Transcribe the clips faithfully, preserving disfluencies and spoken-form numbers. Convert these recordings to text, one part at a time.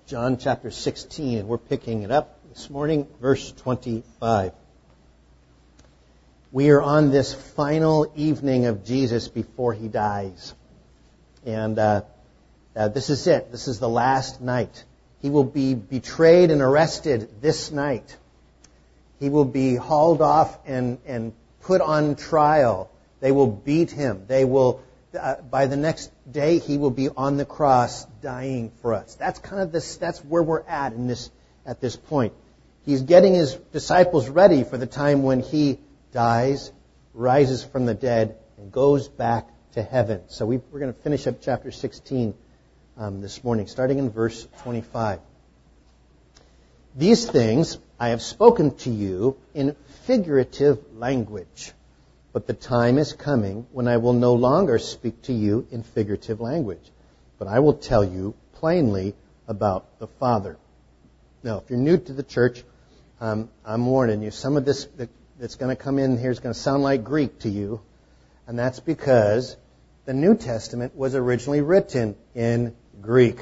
John chapter sixteen, and we're picking it up this morning, verse twenty-five. We are on this final evening of Jesus before he dies. And uh, uh, this is it. This is the last night. He will be betrayed and arrested this night. He will be hauled off and, and put on trial. They will beat him. They will, uh, by the next day, he will be on the cross dying for us. That's kind of this, that's where we're at in this, at this point. He's getting his disciples ready for the time when he dies, rises from the dead, and goes back to heaven. So we, we're going to finish up chapter sixteen um, this morning, starting in verse twenty-five. These things I have spoken to you in figurative language, but the time is coming when I will no longer speak to you in figurative language, but I will tell you plainly about the Father. Now, if you're new to the church, um, I'm warning you, some of this that's going to come in here is going to sound like Greek to you, and that's because the New Testament was originally written in Greek.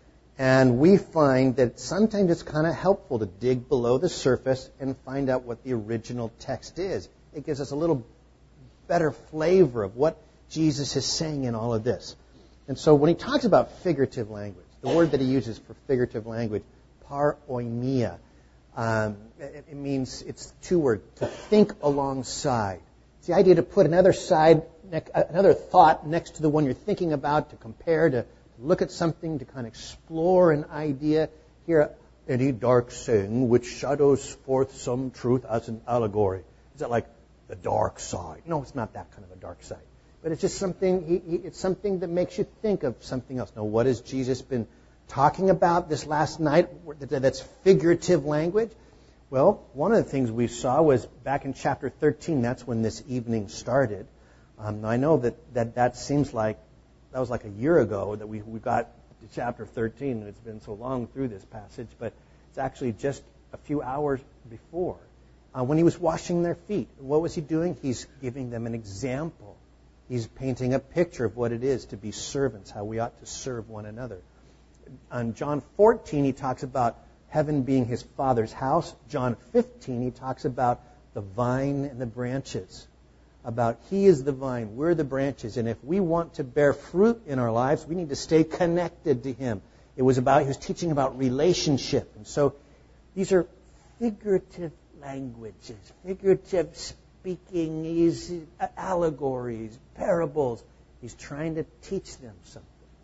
And we find that sometimes it's kind of helpful to dig below the surface and find out what the original text is. It gives us a little better flavor of what Jesus is saying in all of this. And so when he talks about figurative language, the word that he uses for figurative language, paroimia, um, it, it means, it's two words, to think alongside. It's the idea to put another side, another thought next to the one you're thinking about, to compare, to look at something, to kind of explore an idea. Here, any dark saying which shadows forth some truth as an allegory. Is that like the dark side? No, it's not that kind of a dark side. But it's just something, he, he, it's something that makes you think of something else. Now, what has Jesus been talking about this last night that's figurative language? Well, one of the things we saw was back in chapter thirteen. That's when this evening started. Um, I know that, that that seems like, that was like a year ago that we, we got to chapter thirteen, and it's been so long through this passage, but it's actually just a few hours before. Uh, when he was washing their feet, what was he doing? He's giving them an example. He's painting a picture of what it is to be servants, how we ought to serve one another. On John fourteen, he talks about heaven being his Father's house. John fifteen, he talks about the vine and the branches. About he is the vine, we're the branches, and if we want to bear fruit in our lives, we need to stay connected to him. It was about, he was teaching about relationship. And so these are figurative languages, figurative speaking, these allegories, parables. He's trying to teach them something.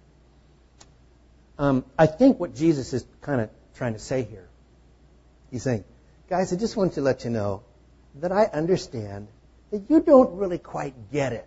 Um, I think what Jesus is kind of trying to say here, he's saying, guys, I just want to let you know that I understand that you don't really quite get it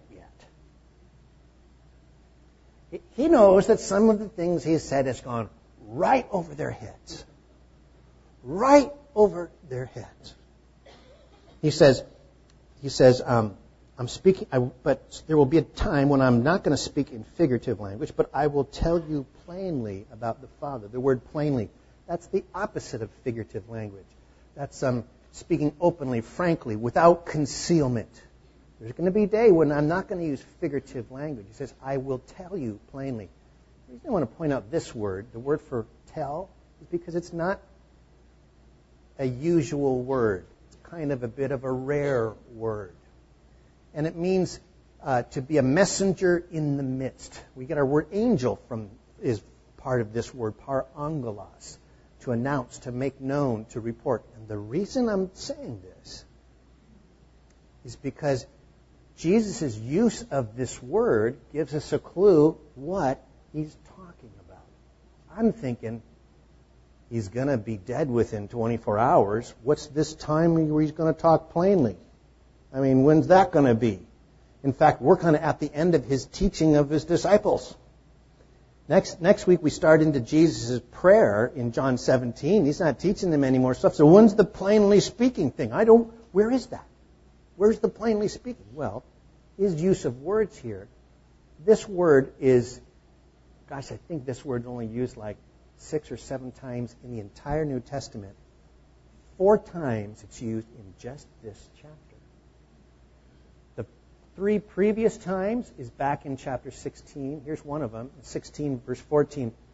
yet. He knows that some of the things he has said has gone right over their heads. Right over their heads. He says, he says, um, I'm speaking, I, but there will be a time when I'm not going to speak in figurative language, but I will tell you plainly about the Father. The word plainly, that's the opposite of figurative language. That's um, speaking openly, frankly, without concealment. There's going to be a day when I'm not going to use figurative language. He says, I will tell you plainly. The reason I want to point out this word, the word for tell, is because it's not a usual word. It's kind of a bit of a rare word. And it means uh, to be a messenger in the midst. We get our word angel from, is part of this word, parangelos, to announce, to make known, to report. And the reason I'm saying this is because Jesus' use of this word gives us a clue what he's talking about. I'm thinking he's going to be dead within twenty-four hours. What's this time where he's going to talk plainly? I mean, when's that going to be? In fact, we're kind of at the end of his teaching of his disciples. Next next week we start into Jesus' prayer in John seventeen. He's not teaching them any more stuff. So when's the plainly speaking thing? I don't, where is that? Where's the plainly speaking? Well, his use of words here. This word is, gosh, I think this word is only used like six or seven times in the entire New Testament. Four times it's used in just this chapter. The three previous times is back in chapter sixteen. Here's one of them, sixteen verse fourteen.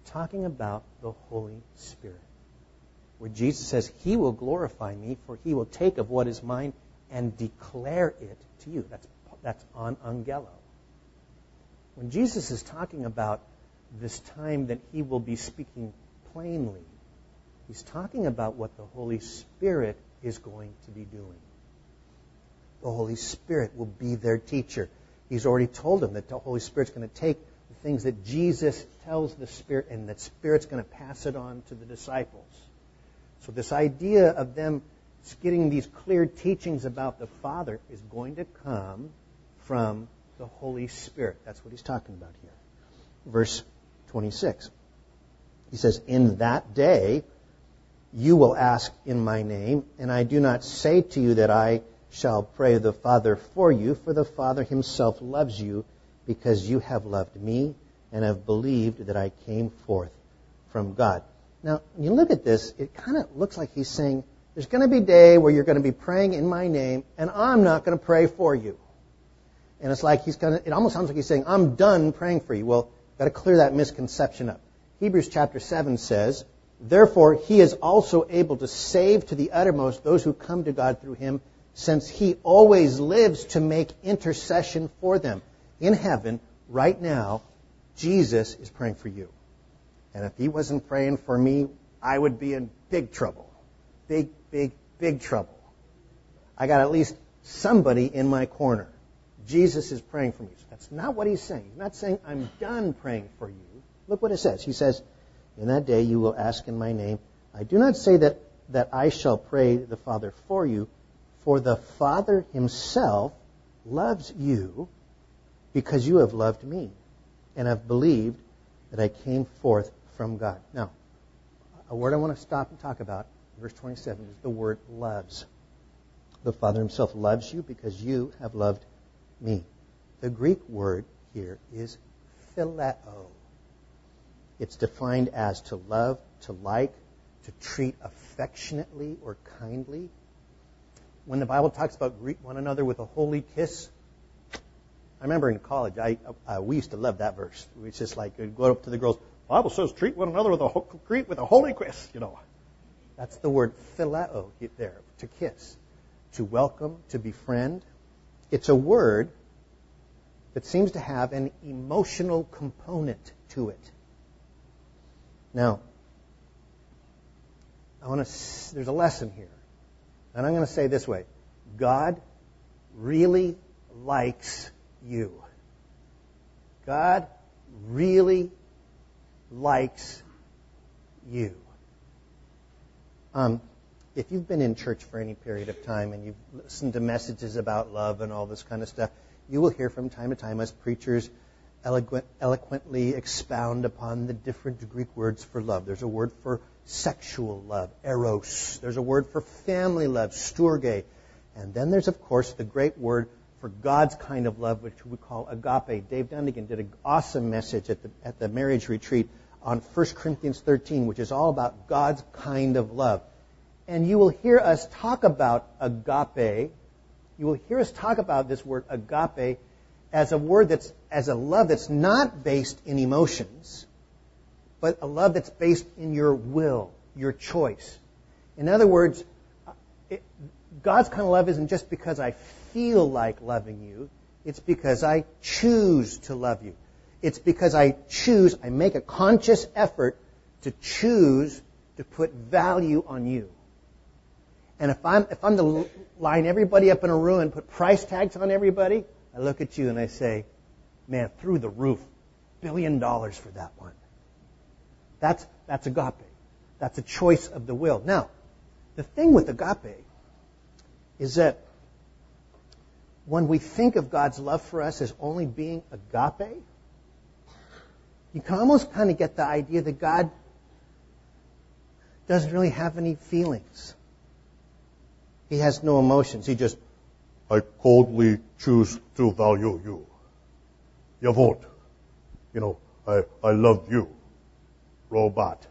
talking about the Holy Spirit, where Jesus says, He will glorify me, for He will take of what is mine and declare it to you. That's, that's on angelo. When Jesus is talking about this time that He will be speaking plainly, He's talking about what the Holy Spirit is going to be doing. The Holy Spirit will be their teacher. He's already told them that the Holy Spirit's going to take the things that Jesus tells the Spirit, and that Spirit's going to pass it on to the disciples. So this idea of them getting these clear teachings about the Father is going to come from the Holy Spirit. That's what he's talking about here. Verse twenty-six. He says, in that day you will ask in my name, and I do not say to you that I shall pray the Father for you, for the Father Himself loves you, because you have loved me and have believed that I came forth from God. Now, when you look at this, it kind of looks like He's saying, there's going to be a day where you're going to be praying in my name, and I'm not going to pray for you. And it's like He's going to, it almost sounds like He's saying, I'm done praying for you. Well, got to clear that misconception up. Hebrews chapter seven says, therefore He is also able to save to the uttermost those who come to God through Him, since He always lives to make intercession for them. In heaven, right now, Jesus is praying for you. And if He wasn't praying for me, I would be in big trouble. Big, big, big trouble. I got at least somebody in my corner. Jesus is praying for me. So that's not what He's saying. He's not saying, I'm done praying for you. Look what it says. He says, in that day you will ask in my name. I do not say that, that I shall pray the Father for you, for the Father Himself loves you, because you have loved me and have believed that I came forth from God. Now, a word I want to stop and talk about, verse twenty-seven, is the word loves. The Father Himself loves you because you have loved me. The Greek word here is phileo. It's defined as to love, to like, to treat affectionately or kindly. When the Bible talks about greet one another with a holy kiss, I remember in college, I uh, we used to love that verse. It's just like, we'd go up to the girls, the Bible says treat one another with a, ho- greet with a holy kiss, you know. That's the word phileo there, to kiss, to welcome, to befriend. It's a word that seems to have an emotional component to it. Now, I want to. There's a lesson here. And I'm going to say it this way. God really likes you. God really likes you. Um, if you've been in church for any period of time and you've listened to messages about love and all this kind of stuff, you will hear from time to time us preachers eloquent, eloquently expound upon the different Greek words for love. There's a word for sexual love, eros. There's a word for family love, storge. And then there's, of course, the great word for God's kind of love, which we call agape. Dave Dundigan did an awesome message at the, at the marriage retreat on First Corinthians thirteen, which is all about God's kind of love. And you will hear us talk about agape. You will hear us talk about this word agape as a word that's, as a love that's not based in emotions, but a love that's based in your will, your choice. In other words, it, God's kind of love isn't just because I feel like loving you. It's because I choose to love you. It's because I choose, I make a conscious effort to choose to put value on you. And if I'm, if I'm to line everybody up in a room and put price tags on everybody, I look at you and I say, man, through the roof, billion dollars for that one. That's, that's agape. That's a choice of the will. Now, the thing with agape is that when we think of God's love for us as only being agape, you can almost kind of get the idea that God doesn't really have any feelings. He has no emotions. He just, I coldly choose to value you. You vote. You know, I, I love you. Robot.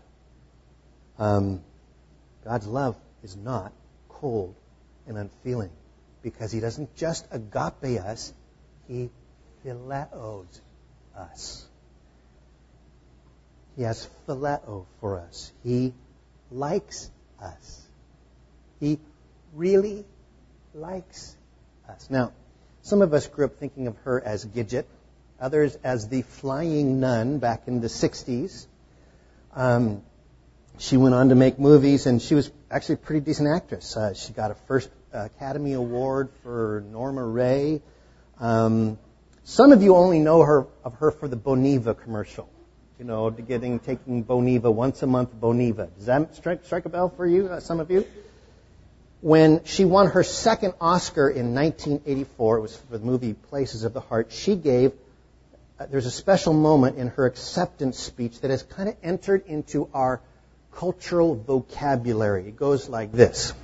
Um, God's love is not cold and unfeeling because He doesn't just agape us, He phileos us. He has phileo for us. He likes us. He really likes us. Now, some of us grew up thinking of her as Gidget, others as the flying nun back in the sixties. Um, she went on to make movies, and she was actually a pretty decent actress. Uh, she got a first Academy Award for Norma Ray. Um, some of you only know her of her for the Boniva commercial. You know, getting taking Boniva once a month. Boniva. Does that strike, strike a bell for you? Uh, some of you. When she won her second Oscar in nineteen eighty-four, it was for the movie Places of the Heart. She gave. Uh, there's a special moment in her acceptance speech that has kind of entered into our cultural vocabulary. It goes like this.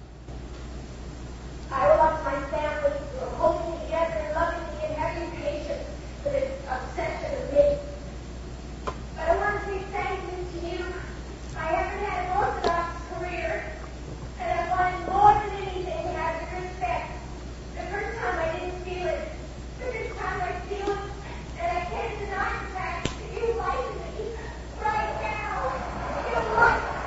I would like my family to hold me together and loving me and having patience for this obsession of me. But I want to say thank you to you. I haven't had an orthodox career, and I wanted more than anything to have your respect. The first time I didn't feel it, but this time I feel it, and I can't deny the fact that you like me right now. You like me.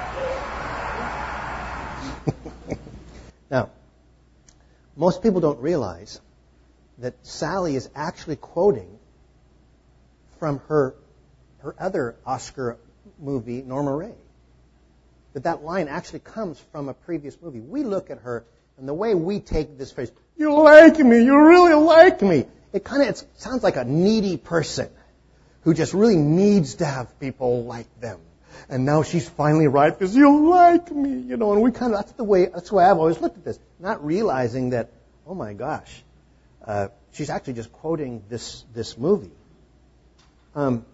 Now, most people don't realize that Sally is actually quoting from her her other Oscar movie, Norma Ray. That that line actually comes from a previous movie. We look at her, and the way we take this phrase, you like me, you really like me, it kind of it sounds like a needy person who just really needs to have people like them. And now she's finally right because you like me, you know. And we kind of that's the way that's the way I've always looked at this, not realizing that, oh my gosh, uh, she's actually just quoting this this movie. Um,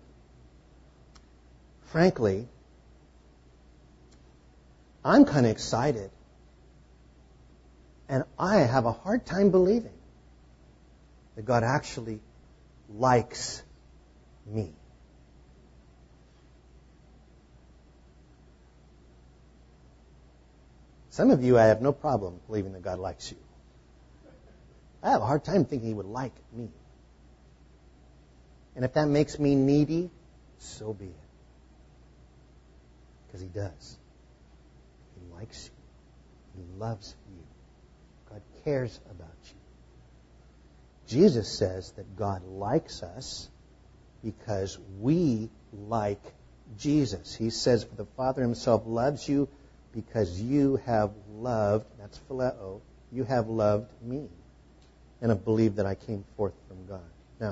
frankly, I'm kind of excited, and I have a hard time believing that God actually likes me. Some of you, I have no problem believing that God likes you. I have a hard time thinking He would like me. And if that makes me needy, so be it. Because He does. He likes you. He loves you. God cares about you. Jesus says that God likes us because we like Jesus. He says, for the Father Himself loves you because you have loved, that's phileo, you have loved me and have believed that I came forth from God. Now,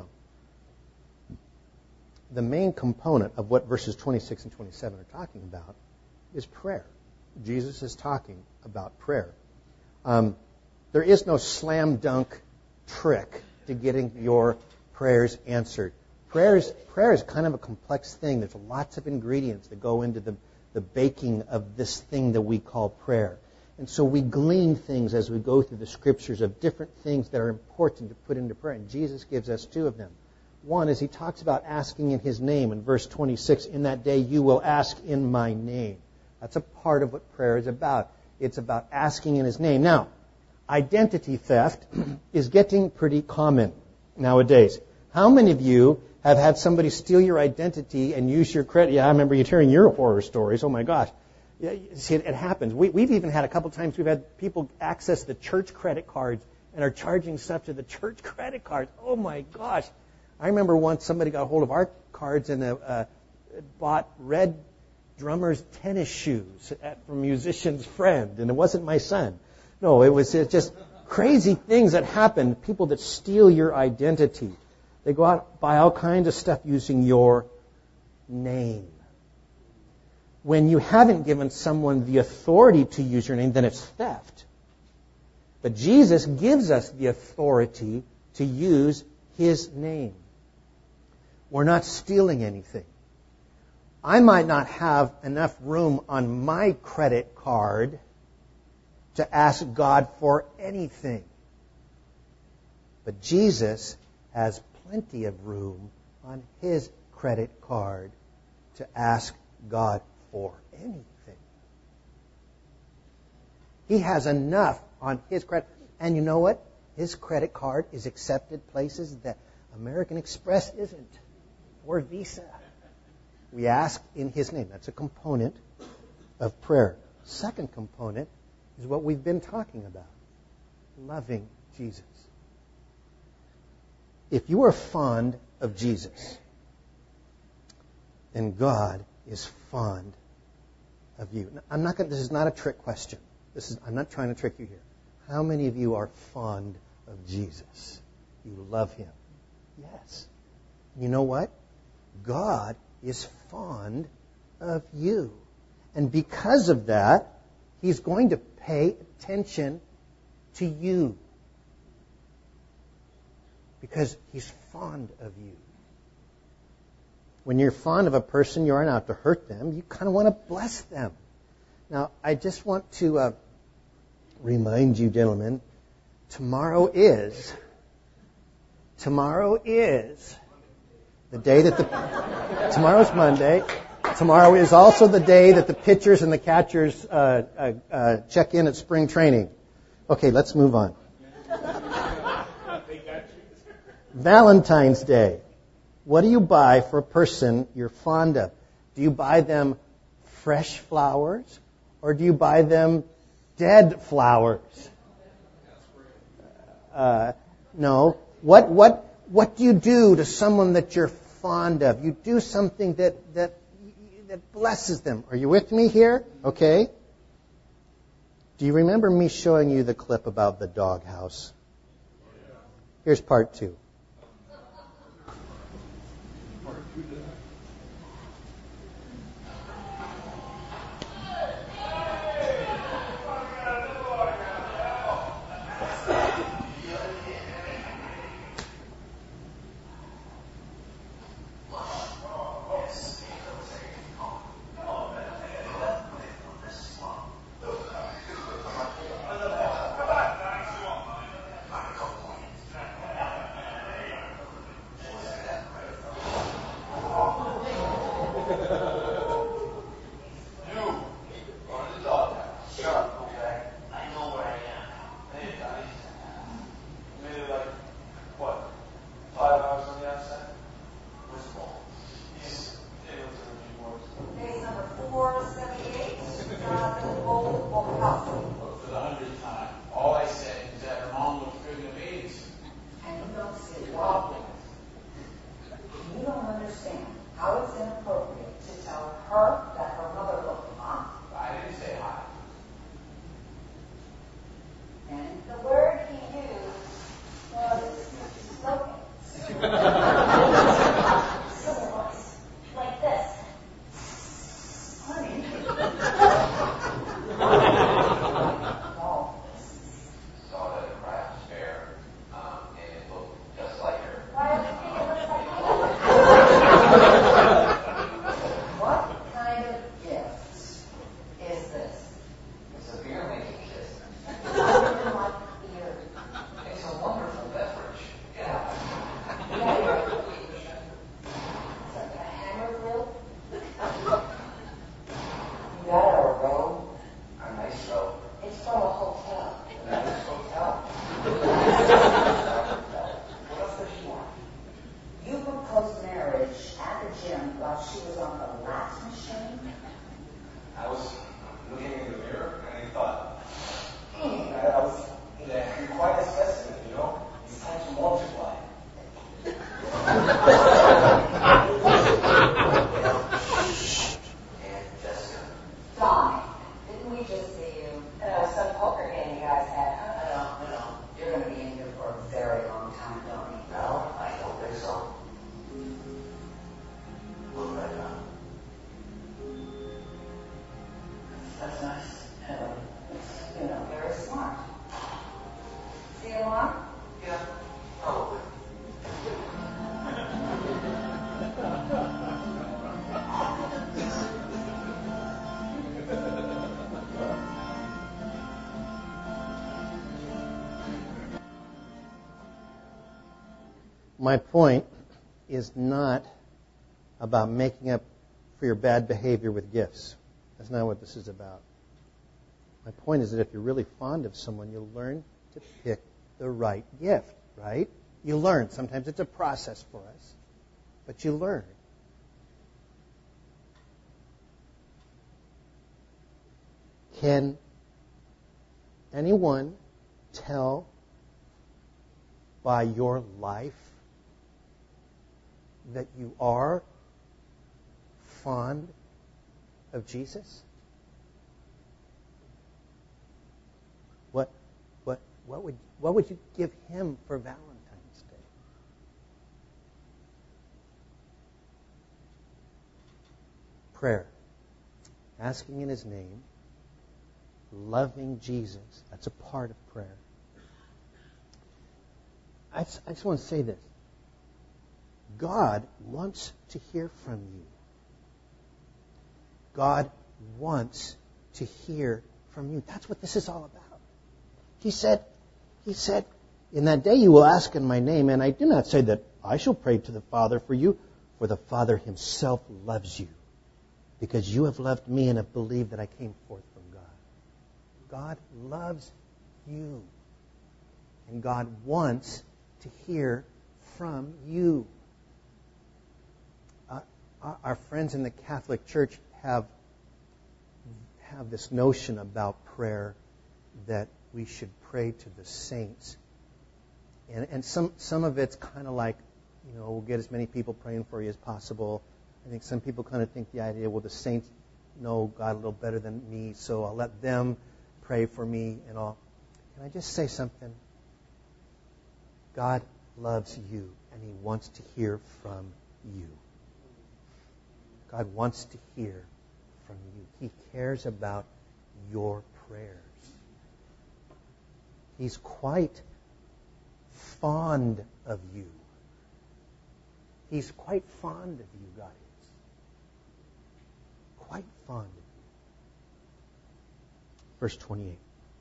the main component of what verses twenty-six and twenty-seven are talking about is prayer. Jesus is talking about prayer. Um, there is no slam dunk trick to getting your prayers answered. Prayer is, prayer is kind of a complex thing. There's lots of ingredients that go into the the baking of this thing that we call prayer. And so we glean things as we go through the Scriptures of different things that are important to put into prayer. And Jesus gives us two of them. One is He talks about asking in His name. In verse twenty-six, in that day you will ask in my name. That's a part of what prayer is about. It's about asking in His name. Now, identity theft is getting pretty common nowadays. How many of you have had somebody steal your identity and use your credit? Yeah, I remember you hearing your horror stories. Oh my gosh. Yeah, see, it, it happens. We, we've even had a couple times we've had people access the church credit cards and are charging stuff to the church credit cards. Oh my gosh. I remember once somebody got a hold of our cards and uh, uh, bought red drummer's tennis shoes at, from a musician's friend, and it wasn't my son. No, it was uh, just crazy things that happen, people that steal your identity. They go out, buy all kinds of stuff using your name. When you haven't given someone the authority to use your name, then it's theft. But Jesus gives us the authority to use His name. We're not stealing anything. I might not have enough room on my credit card to ask God for anything. But Jesus has plenty of room on His credit card to ask God for anything. He has enough on His credit. And you know what? His credit card is accepted places that American Express isn't, or Visa. We ask in His name. That's a component of prayer. Second component is what we've been talking about. Loving Jesus. If you are fond of Jesus, then God is fond of you. Now, I'm not going. This is not a trick question. This is. I'm not trying to trick you here. How many of you are fond of Jesus? You love Him. Yes. You know what? God is fond of you. And because of that, He's going to pay attention to you. Because He's fond of you. When you're fond of a person, you aren't out to hurt them. You kind of want to bless them. Now, I just want to uh, remind you, gentlemen, tomorrow is, tomorrow is the day that the, tomorrow's Monday. Tomorrow is also the day that the pitchers and the catchers uh, uh, uh, check in at spring training. Okay, let's move on. Valentine's Day. What do you buy for a person you're fond of? Do you buy them fresh flowers or do you buy them dead flowers? Uh, no. What what what do you do to someone that you're fond of? You do something that that that blesses them. Are you with me here? Okay. Do you remember me showing you the clip about the doghouse? Here's part two. My point is not about making up for your bad behavior with gifts. That's not what this is about. My point is that if you're really fond of someone, you'll learn to pick the right gift, right? You learn. Sometimes it's a process for us, but you learn. Can anyone tell by your life that you are fond of Jesus? What, what, what would, what would you give him for Valentine's Day? Prayer. Asking in his name. Loving Jesus. That's a part of prayer. I just, I just want to say this. God wants to hear from you. God wants to hear from you. That's what this is all about. He said, He said, in that day you will ask in my name, and I do not say that I shall pray to the Father for you, for the Father himself loves you, because you have loved me and have believed that I came forth from God. God loves you. And God wants to hear from you. Uh, our, our friends in the Catholic Church have, have this notion about prayer that we should pray to the saints. And, and some, some of it's kind of like, you know, we'll get as many people praying for you as possible. I think some people kind of think the idea, well, the saints know God a little better than me, so I'll let them pray for me and all. Can I just say something? God loves you, and he wants to hear from you. God wants to hear from you. He cares about your prayers. He's quite fond of you. He's quite fond of you, God is. Quite fond of you. Verse twenty-eight.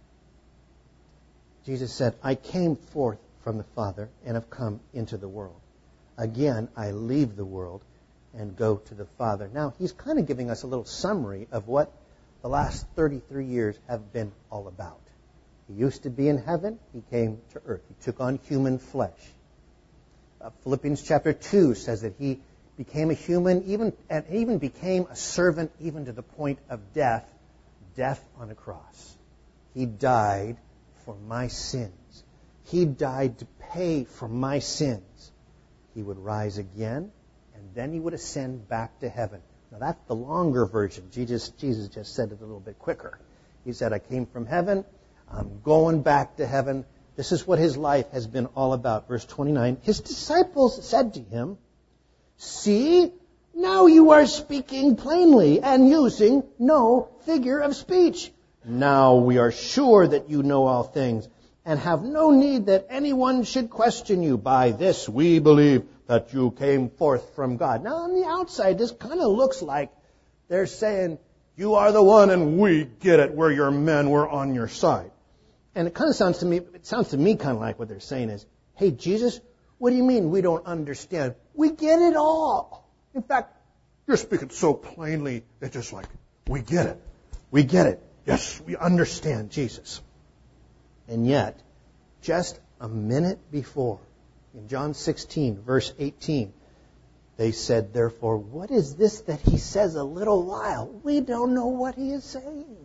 Jesus said, I came forth from the Father and have come into the world. Again, I leave the world and go to the Father. Now, he's kind of giving us a little summary of what the last thirty-three years have been all about. He used to be in heaven. He came to earth. He took on human flesh. Uh, Philippians chapter two says that he became a human, even and even became a servant, even to the point of death, death on a cross. He died for my sins. He died to pay for my sins. He would rise again, and then he would ascend back to heaven. Now that's the longer version. Jesus, Jesus just said it a little bit quicker. He said, I came from heaven. I'm going back to heaven. This is what his life has been all about. Verse twenty-nine, his disciples said to him, see, now you are speaking plainly and using no figure of speech. Now we are sure that you know all things and have no need that anyone should question you. By this we believe that you came forth from God. Now on the outside, this kind of looks like they're saying, you are the one and we get it. We're your men. We're on your side. And it kind of sounds to me, it sounds to me kind of like what they're saying is, hey, Jesus, what do you mean we don't understand? We get it all. In fact, you're speaking so plainly, it's just like, we get it. We get it. Yes, we understand Jesus. And yet, just a minute before, in John sixteen, verse eighteen, they said, therefore, what is this that he says a little while? We don't know what he is saying.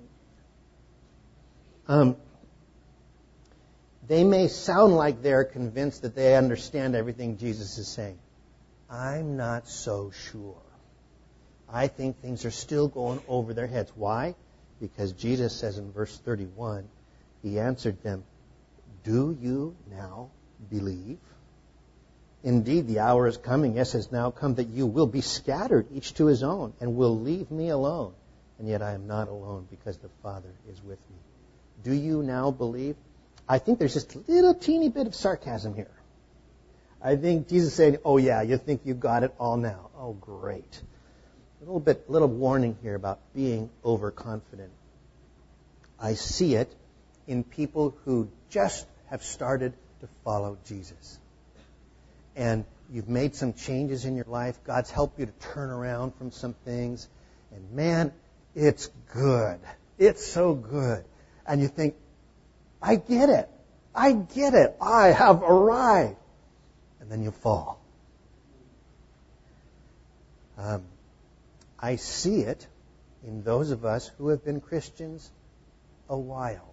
Um, they may sound like they're convinced that they understand everything Jesus is saying. I'm not so sure. I think things are still going over their heads. Why? Because Jesus says in verse thirty-one, he answered them, do you now believe? Indeed, the hour is coming, yes, has now come, that you will be scattered, each to his own, and will leave me alone. And yet I am not alone, because the Father is with me. Do you now believe? I think there's just a little teeny bit of sarcasm here. I think Jesus is saying, oh yeah, you think you got it all now. Oh, great. A little bit, little warning here about being overconfident. I see it in people who just have started to follow Jesus. And you've made some changes in your life. God's helped you to turn around from some things. And man, it's good. It's so good. And you think, I get it. I get it. I have arrived. And then you fall. Um, I see it in those of us who have been Christians a while.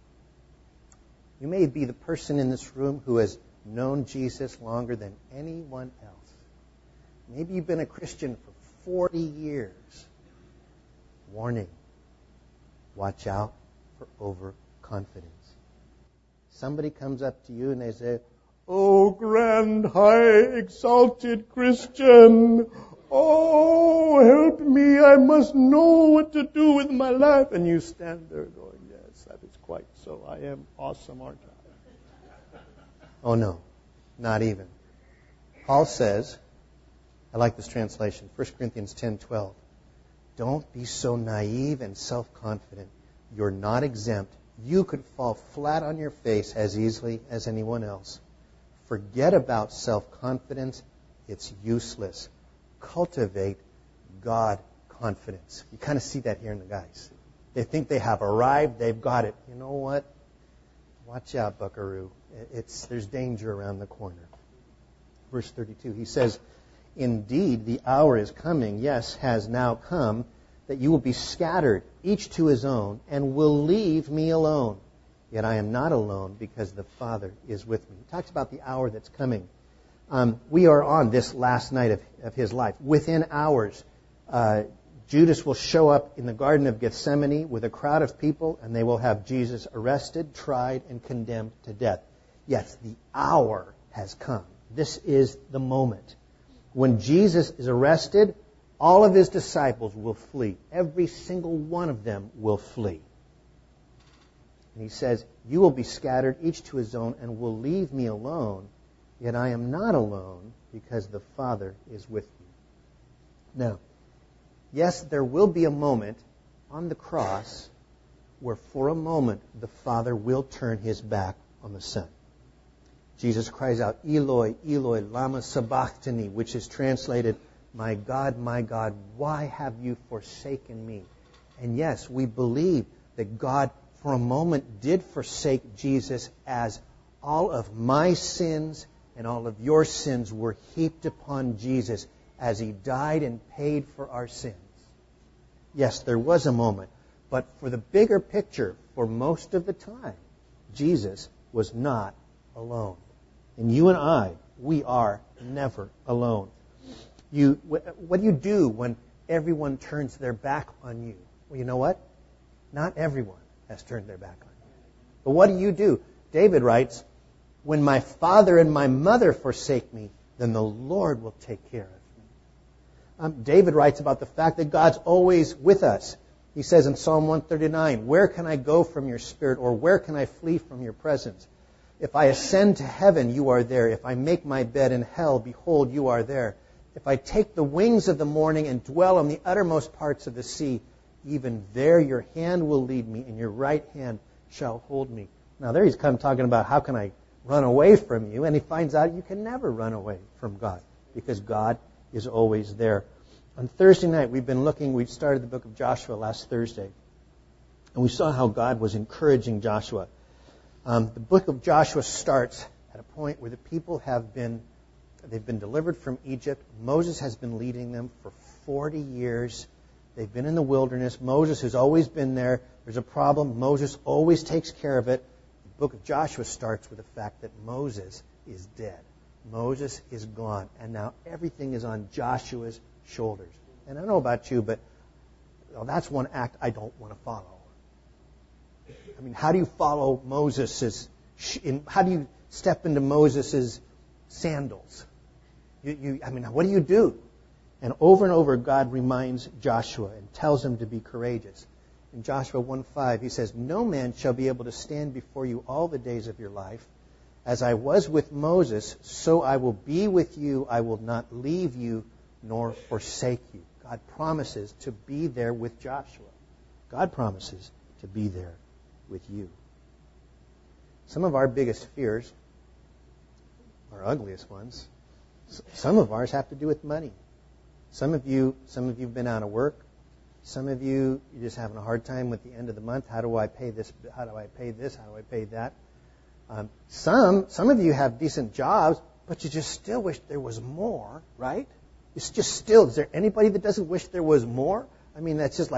You may be the person in this room who has known Jesus longer than anyone else. Maybe you've been a Christian for forty years. Warning. Watch out for overconfidence. Somebody comes up to you and they say, "Oh, grand, high, exalted Christian, oh, help me, I must know what to do with my life." And you stand there going, "Yes, that is quite so. I am awesome, aren't I?" Oh, no, not even. Paul says, I like this translation, First Corinthians ten twelve, "Don't be so naive and self-confident. You're not exempt. You could fall flat on your face as easily as anyone else. Forget about self-confidence. It's useless. Cultivate God confidence." You kind of see that here in the guys. They think they have arrived. They've got it. You know what? Watch out, buckaroo. It's, there's danger around the corner. Verse thirty-two, he says, "Indeed, the hour is coming, yes, has now come, that you will be scattered, each to his own, and will leave me alone. Yet I am not alone, because the Father is with me." He talks about the hour that's coming. Um, we are on this last night of, of his life. Within hours, uh, Judas will show up in the Garden of Gethsemane with a crowd of people, and they will have Jesus arrested, tried, and condemned to death. Yes, the hour has come. This is the moment. When Jesus is arrested, all of his disciples will flee. Every single one of them will flee. And he says, "You will be scattered, each to his own, and will leave me alone. Yet I am not alone, because the Father is with me." Now, yes, there will be a moment on the cross where for a moment the Father will turn his back on the Son. Jesus cries out, "Eloi, Eloi, lama sabachthani," which is translated, "My God, my God, why have you forsaken me?" And yes, we believe that God for a moment did forsake Jesus, as all of my sins and all of your sins were heaped upon Jesus as he died and paid for our sins. Yes, there was a moment, but for the bigger picture, for most of the time, Jesus was not alone. And you and I, we are never alone. You, what do you do when everyone turns their back on you? Well, you know what? Not everyone has turned their back on you. But what do you do? David writes, "When my father and my mother forsake me, then the Lord will take care of me." Um, David writes about the fact that God's always with us. He says in Psalm one thirty-nine, "Where can I go from your spirit, or where can I flee from your presence? If I ascend to heaven, you are there. If I make my bed in hell, behold, you are there. If I take the wings of the morning and dwell on the uttermost parts of the sea, even there your hand will lead me, and your right hand shall hold me." Now there he's kind of talking about how can I run away from you, and he finds out you can never run away from God, because God is always there. On Thursday night, we've been looking, we started the book of Joshua last Thursday, and we saw how God was encouraging Joshua. Um, the book of Joshua starts at a point where the people have been, they've been delivered from Egypt. Moses has been leading them for forty years. They've been in the wilderness. Moses has always been there. There's a problem. Moses always takes care of it. The book of Joshua starts with the fact that Moses is dead. Moses is gone. And now everything is on Joshua's shoulders. And I don't know about you, but well, that's one act I don't want to follow. I mean, how do you follow Moses', how do you step into Moses' sandals? You, you, I mean, what do you do? And over and over, God reminds Joshua and tells him to be courageous. In Joshua one five, he says, "No man shall be able to stand before you all the days of your life. As I was with Moses, so I will be with you. I will not leave you nor forsake you." God promises to be there with Joshua. God promises to be there with you. Some of our biggest fears, our ugliest ones, some of ours have to do with money. Some of you, some of you have been out of work. Some of you, you're just having a hard time with the end of the month. How do I pay this? How do I pay this? How do I pay that? Um, some, some of you have decent jobs, but you just still wish there was more, right? It's just still, is there anybody that doesn't wish there was more? I mean, that's just like a,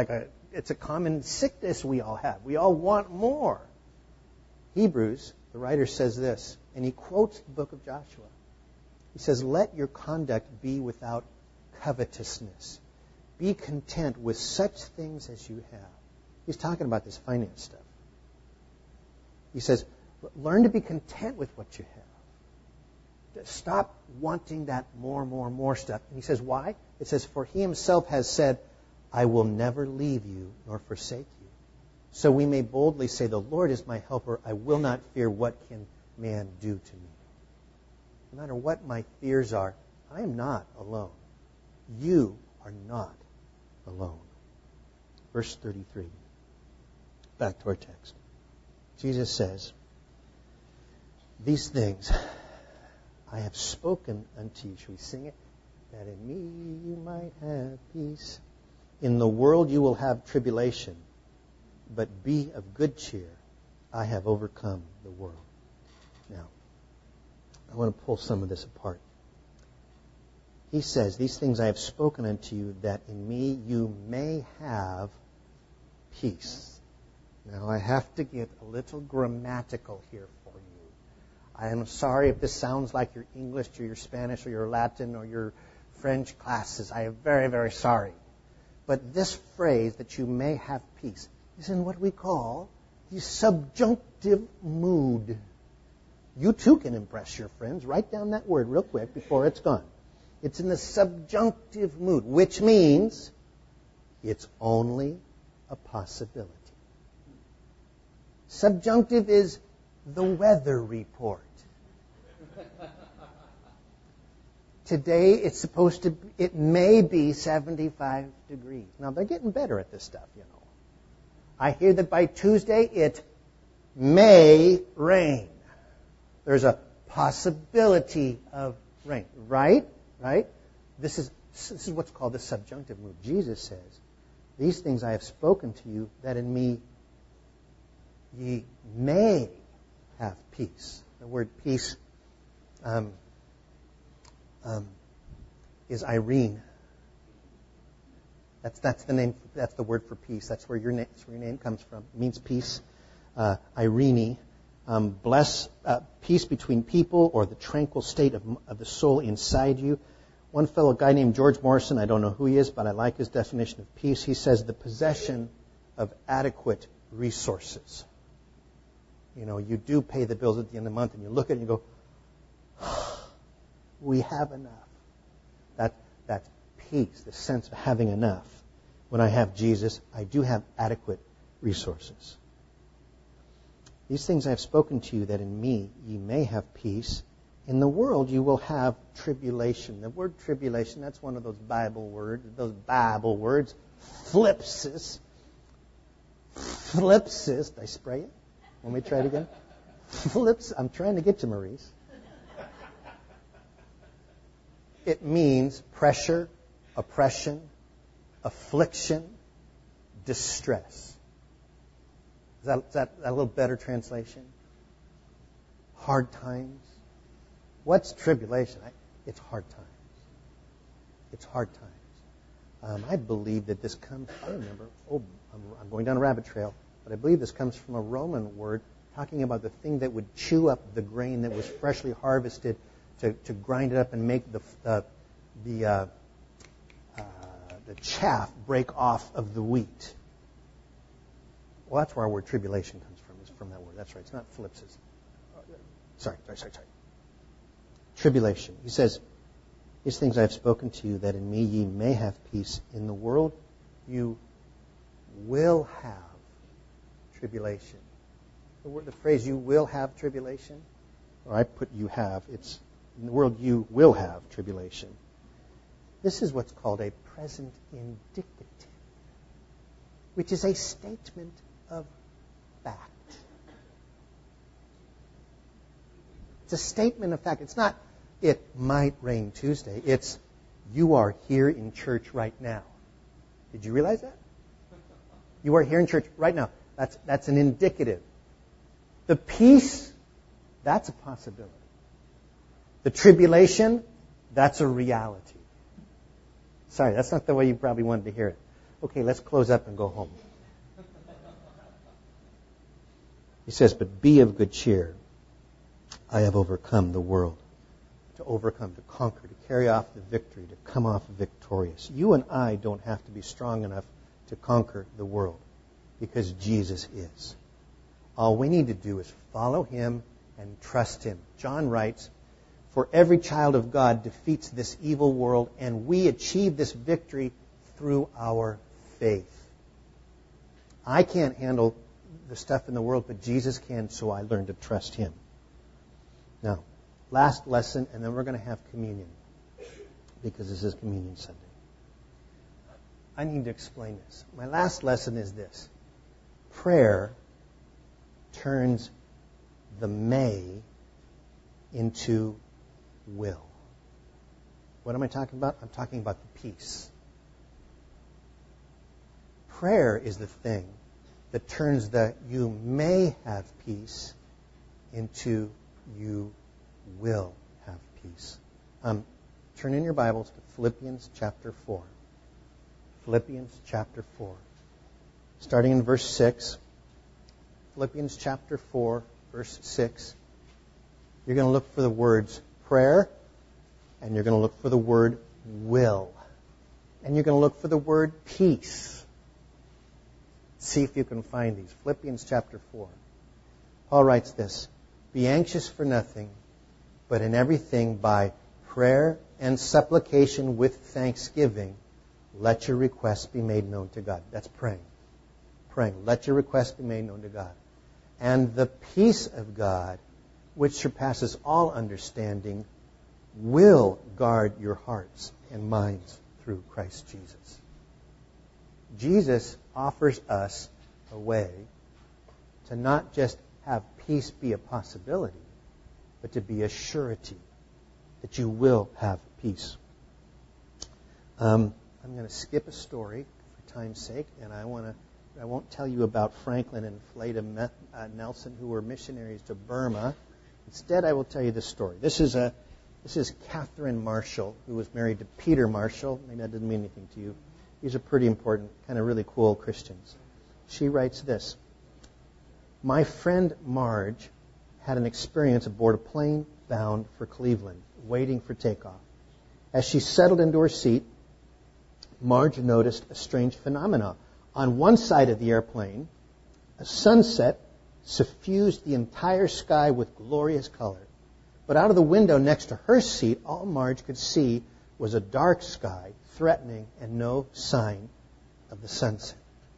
it's a common sickness we all have. We all want more. Hebrews, the writer says this, and he quotes the book of Joshua. He says, let your conduct be without covetousness. Be content with such things as you have. He's talking about this finance stuff. He says, learn to be content with what you have. Stop wanting that more, more, more stuff. And he says, why? It says, for he himself has said, I will never leave you nor forsake you. So we may boldly say, the Lord is my helper. I will not fear what can man do to me. No matter what my fears are, I am not alone. You are not alone. Verse thirty-three. Back to our text. Jesus says, these things I have spoken unto you. Should we sing it? That in me you might have peace. In the world you will have tribulation, but be of good cheer. I have overcome the world. Now, I want to pull some of this apart. He says, these things I have spoken unto you, that in me you may have peace. Now, I have to get a little grammatical here for you. I am sorry if this sounds like your English or your Spanish or your Latin or your French classes. I am very, very sorry. But this phrase, that you may have peace, is in what we call the subjunctive mood. You too can impress your friends. Write down that word real quick before it's gone. It's in the subjunctive mood, which means it's only a possibility. Subjunctive is the weather report. Today it's supposed to, it may be seventy-five degrees. Now they're getting better at this stuff, you know. I hear that by Tuesday it may rain. There's a possibility of rain, right? Right? This is this is what's called the subjunctive mood. Jesus says, these things I have spoken to you, that in me ye may have peace. The word peace um, um, is Irene. That's that's the name. That's the word for peace. That's where your name, that's where your name comes from. It means peace. Uh, Irene. Um, bless uh, peace between people, or the tranquil state of, of the soul inside you. One fellow guy named George Morrison, I don't know who he is, but I like his definition of peace. He says the possession of adequate resources. You know, you do pay the bills at the end of the month, and you look at it and you go, oh, we have enough. That that's peace, the sense of having enough. When I have Jesus, I do have adequate resources. These things I have spoken to you, that in me ye may have peace. In the world you will have tribulation. The word tribulation, that's one of those Bible words, those Bible words. Thlipsis. Thlipsis. Did I spray it? Want me to try it again? Thlipsis. I'm trying to get to Maurice. It means pressure, oppression, affliction, distress. Is that, is that a little better translation? Hard times. What's tribulation? It's hard times. It's hard times. Um, I believe that this comes, I remember, oh, I'm, I'm going down a rabbit trail, but I believe this comes from a Roman word talking about the thing that would chew up the grain that was freshly harvested to, to grind it up and make the, uh, the, uh, uh, the chaff break off of the wheat. Well, that's where our word tribulation comes from, is from that word. That's right. It's not thlipsis. Sorry, sorry, sorry, sorry. Tribulation. He says, these things I have spoken to you, that in me ye may have peace. In the world you will have tribulation. The word, the phrase you will have tribulation, or I put you have, it's in the world you will have tribulation. This is what's called a present indicative, which is a statement of fact. It's a statement of fact. It's not, it might rain Tuesday. It's, you are here in church right now. Did you realize that? You are here in church right now. That's, that's an indicative. The peace, that's a possibility. The tribulation, that's a reality. Sorry, that's not the way you probably wanted to hear it. Okay, let's close up and go home. He says, but be of good cheer. I have overcome the world. To overcome, to conquer, to carry off the victory, to come off victorious. You and I don't have to be strong enough to conquer the world because Jesus is. All we need to do is follow Him and trust Him. John writes, for every child of God defeats this evil world, and we achieve this victory through our faith. I can't handle the stuff in the world, but Jesus can, so I learned to trust Him. Now, last lesson, and then we're going to have communion, because this is Communion Sunday. I need to explain this. My last lesson is this. Prayer turns the may into will. What am I talking about? I'm talking about the peace. Prayer is the thing that turns the you may have peace into you will have peace. Um, turn in your Bibles to Philippians chapter four. Philippians chapter four. Starting in verse six. Philippians chapter four, verse six. You're going to look for the words prayer, and you're going to look for the word will. And you're going to look for the word peace. See if you can find these. Philippians chapter four. Paul writes this, be anxious for nothing, but in everything by prayer and supplication with thanksgiving, let your requests be made known to God. That's praying. Praying. Let your requests be made known to God. And the peace of God, which surpasses all understanding, will guard your hearts and minds through Christ Jesus. Jesus offers us a way to not just have peace be a possibility, but to be a surety that you will have peace. Um, I'm going to skip a story for time's sake, and I want to. I won't tell you about Franklin and Fleda Meth, uh, Nelson, who were missionaries to Burma. Instead, I will tell you this story. This is a this is Catherine Marshall, who was married to Peter Marshall. Maybe that didn't mean anything to you. These are pretty important, kind of really cool Christians. She writes this. My friend Marge had an experience aboard a plane bound for Cleveland, waiting for takeoff. As she settled into her seat, Marge noticed a strange phenomenon. On one side of the airplane, a sunset suffused the entire sky with glorious color. But out of the window next to her seat, all Marge could see was a dark sky, threatening, and no sign of the sunset.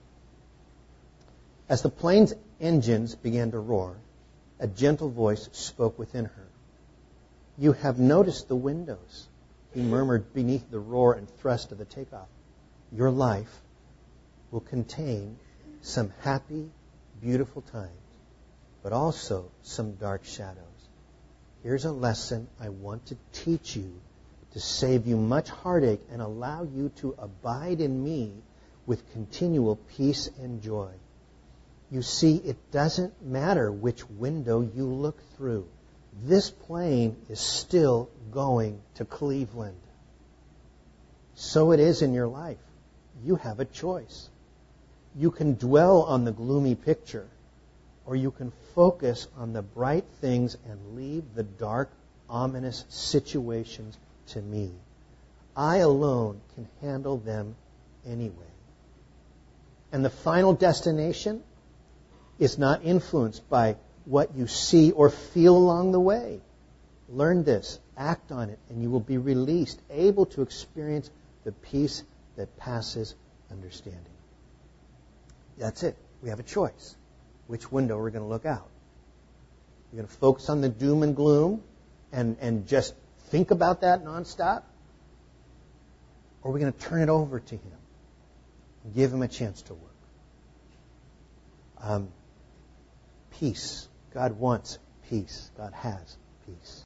As the plane's engines began to roar, a gentle voice spoke within her. You have noticed the windows, he murmured beneath the roar and thrust of the takeoff. Your life will contain some happy, beautiful times, but also some dark shadows. Here's a lesson I want to teach you to save you much heartache and allow you to abide in me with continual peace and joy. You see, it doesn't matter which window you look through. This plane is still going to Cleveland. So it is in your life. You have a choice. You can dwell on the gloomy picture, or you can focus on the bright things and leave the dark, ominous situations to me. I alone can handle them anyway. And the final destination is not influenced by what you see or feel along the way. Learn this, act on it, and you will be released, able to experience the peace that passes understanding. That's it. We have a choice. Which window we're going to look out. We're going to focus on the doom and gloom and, and just think about that nonstop? Or are we going to turn it over to Him and give Him a chance to work? Um, peace. God wants peace. God has peace.